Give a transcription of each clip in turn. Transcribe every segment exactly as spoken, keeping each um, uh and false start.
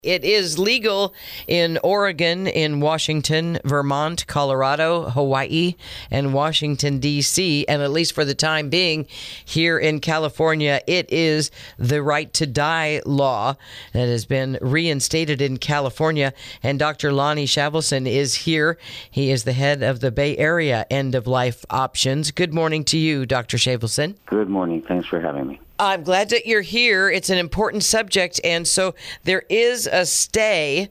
It is legal in Oregon, in Washington, Vermont, Colorado, Hawaii, and Washington, D C, and at least for the time being, here in California, it is the right to die law that has been reinstated in California. And Doctor Lonnie Shavelson is here. He is the head of the Bay Area End of Life Options. Good morning to you, Doctor Shavelson. Good morning. Thanks for having me. I'm glad that you're here. It's an important subject, and so there is a stay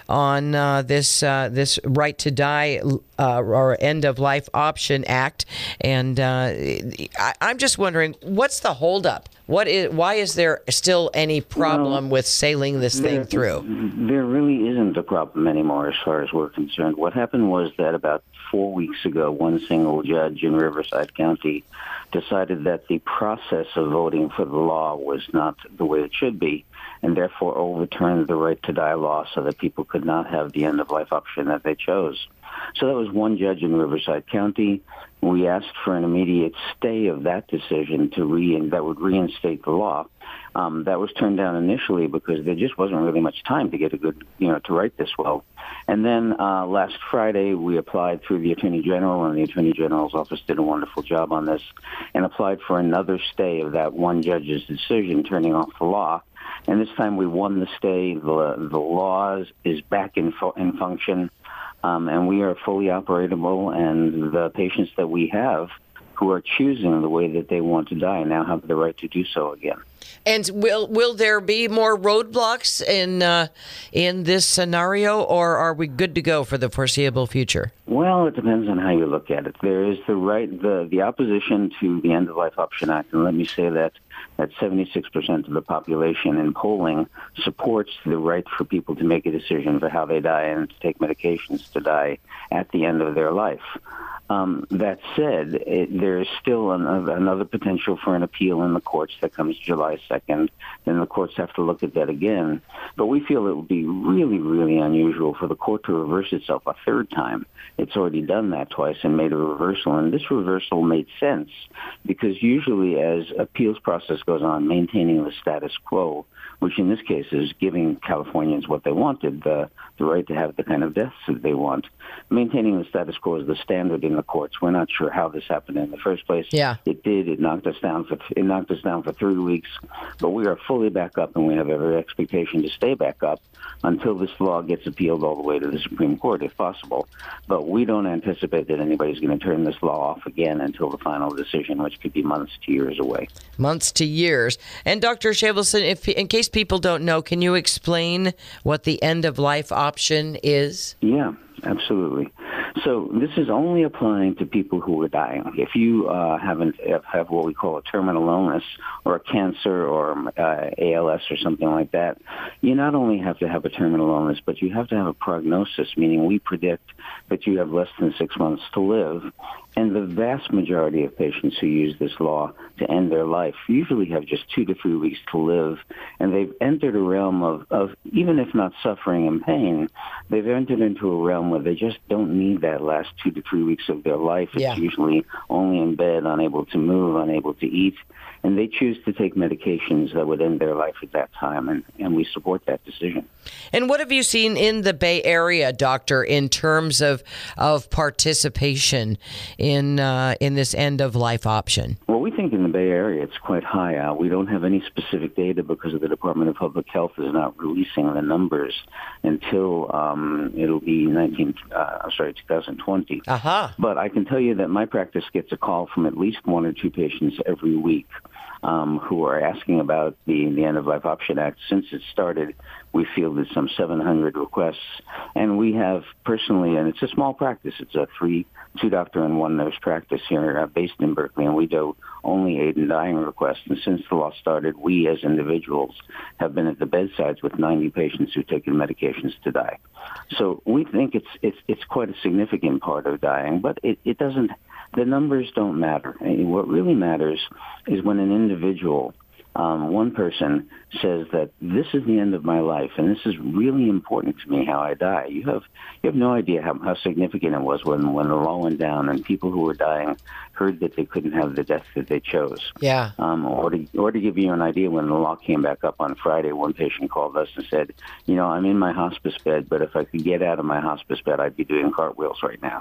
on uh, this uh, this right to die uh, or end of life option act, and uh, I, I'm just wondering, what's the holdup? What is? Why is there still any problem well, with sailing this there, thing through? There really isn't a problem anymore, as far as we're concerned. What happened was that about four weeks ago, one single judge in Riverside County decided that the process of voting for the law was not the way it should be, and therefore overturned the right to die law so that people could not have the end-of-life option that they chose. So that was one judge in Riverside County. We asked for an immediate stay of that decision to re that would reinstate the law. Um, that was turned down initially because there just wasn't really much time to get a good, you know, to write this well. And then uh, last Friday, we applied through the Attorney General, and the Attorney General's office did a wonderful job on this, and applied for another stay of that one judge's decision turning off the law. And this time we won the stay. The, the law is back in, fu- in function, um, and we are fully operatable, and the patients that we have who are choosing the way that they want to die now have the right to do so again. And will will there be more roadblocks in uh, in this scenario, or are we good to go for the foreseeable future? Well, it depends on how you look at it. There is the right, the, the opposition to the End of Life Option Act, and let me say that that seventy-six percent of the population in polling supports the right for people to make a decision for how they die and to take medications to die at the end of their life. Um, that said, it, there is still another, another potential for an appeal in the courts that comes July second. Then the courts have to look at that again. But we feel it would be really, really unusual for the court to reverse itself a third time. It's already done that twice and made a reversal. And this reversal made sense because usually as appeals process goes on, maintaining the status quo, which in this case is giving Californians what they wanted, the, the right to have the kind of deaths that they want. Maintaining the status quo is the standard in the courts. We're not sure how this happened in the first place. Yeah. It did. It knocked us down for it knocked us down for three weeks, but we are fully back up, and we have every expectation to stay back up until this law gets appealed all the way to the Supreme Court, if possible. But we don't anticipate that anybody's going to turn this law off again until the final decision, which could be months to years away. Months to years. And Doctor Shavelson, if in case people don't know, can you explain what the end of life option is? Yeah, absolutely. So this is only applying to people who are dying. If you uh, haven't have what we call a terminal illness or a cancer or uh, A L S or something like that, you not only have to have a terminal illness, but you have to have a prognosis, meaning we predict that you have less than six months to live. And the vast majority of patients who use this law to end their life usually have just two to three weeks to live. And they've entered a realm of, of, even if not suffering and pain, they've entered into a realm where they just don't need that last two to three weeks of their life. It's yeah. usually only in bed, unable to move, unable to eat. And they choose to take medications that would end their life at that time, and, and we support that decision. And what have you seen in the Bay Area, Doctor, in terms of of participation in uh, in this end of life option? Well, we think in the Bay Area it's quite high. Uh, we don't have any specific data because the Department of Public Health is not releasing the numbers until um, it'll be nineteen. Uh, I'm sorry, twenty twenty. Uh-huh. But I can tell you that my practice gets a call from at least one or two patients every week um, who are asking about the the End of Life Option Act. Since it started, we fielded some seven hundred requests, and we have personally, and it's a small practice. It's a three, two doctor and one nurse practice here uh, based in Berkeley, and we do only aid in dying requests. And since the law started, we as individuals have been at the bedsides with ninety patients who've taken medications to die. So we think it's it's it's quite a significant part of dying, but it, it doesn't. The numbers don't matter. I mean, what really matters is when an individual Um, one person says that this is the end of my life, and this is really important to me how I die. You have you have no idea how, how significant it was when, when the law went down and people who were dying heard that they couldn't have the death that they chose. Yeah. Um, or to or to give you an idea, when the law came back up on Friday, one patient called us and said, you know, I'm in my hospice bed, but if I could get out of my hospice bed, I'd be doing cartwheels right now.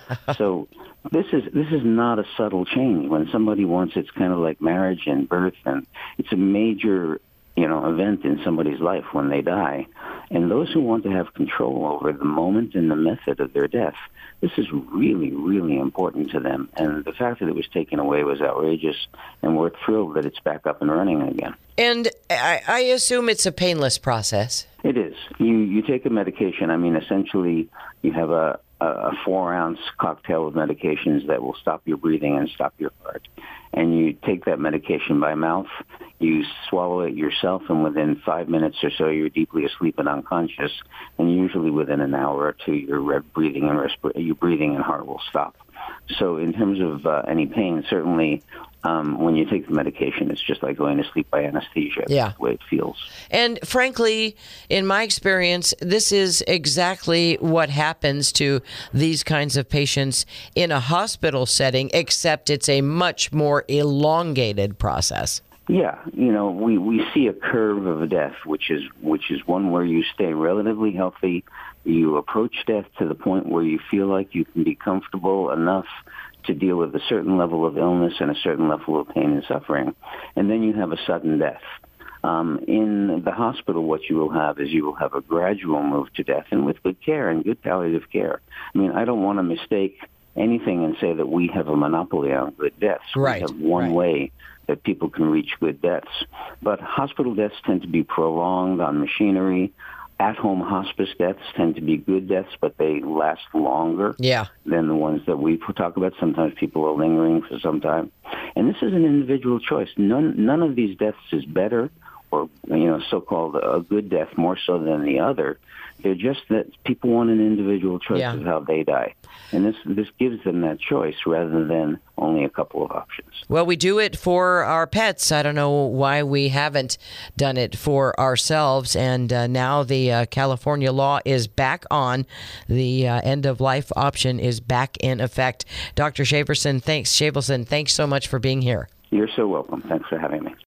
So this is this is not a subtle change. When somebody wants, it's kind of like marriage and birth, and it's a major, you know, event in somebody's life when they die. And those who want to have control over the moment and the method of their death, this is really, really important to them. And the fact that it was taken away was outrageous, and we're thrilled that it's back up and running again. And I, I assume it's a painless process. It is. You you take a medication. I mean, essentially, you have a, a four-ounce cocktail of medications that will stop your breathing and stop your heart. And you take that medication by mouth, you swallow it yourself, and within five minutes or so, you're deeply asleep and unconscious. And usually within an hour or two, your breathing and respir- your breathing and heart will stop. So in terms of uh, any pain, certainly um, when you take the medication, it's just like going to sleep by anesthesia. Yeah. That's the way it feels. And frankly, in my experience, this is exactly what happens to these kinds of patients in a hospital setting, except it's a much more elongated process. Yeah, you know, we, we see a curve of death, which is which is one where you stay relatively healthy. You approach death to the point where you feel like you can be comfortable enough to deal with a certain level of illness and a certain level of pain and suffering. And then you have a sudden death. Um, in the hospital, what you will have is you will have a gradual move to death, and with good care and good palliative care. I mean, I don't want to mistake anything and say that we have a monopoly on good deaths. Right. We have one right. way that people can reach good deaths. But hospital deaths tend to be prolonged on machinery. At-home hospice deaths tend to be good deaths, but they last longer yeah. than the ones that we talk about. Sometimes people are lingering for some time. And this is an individual choice. None, none of these deaths is better or, you know, so-called a good death more so than the other. They're just that people want an individual choice yeah. of how they die. And this this gives them that choice rather than only a couple of options. Well, we do it for our pets. I don't know why we haven't done it for ourselves. And uh, now the uh, California law is back on. The uh, end-of-life option is back in effect. Doctor Shaverson, thanks. Shavelson, thanks so much for being here. You're so welcome. Thanks for having me.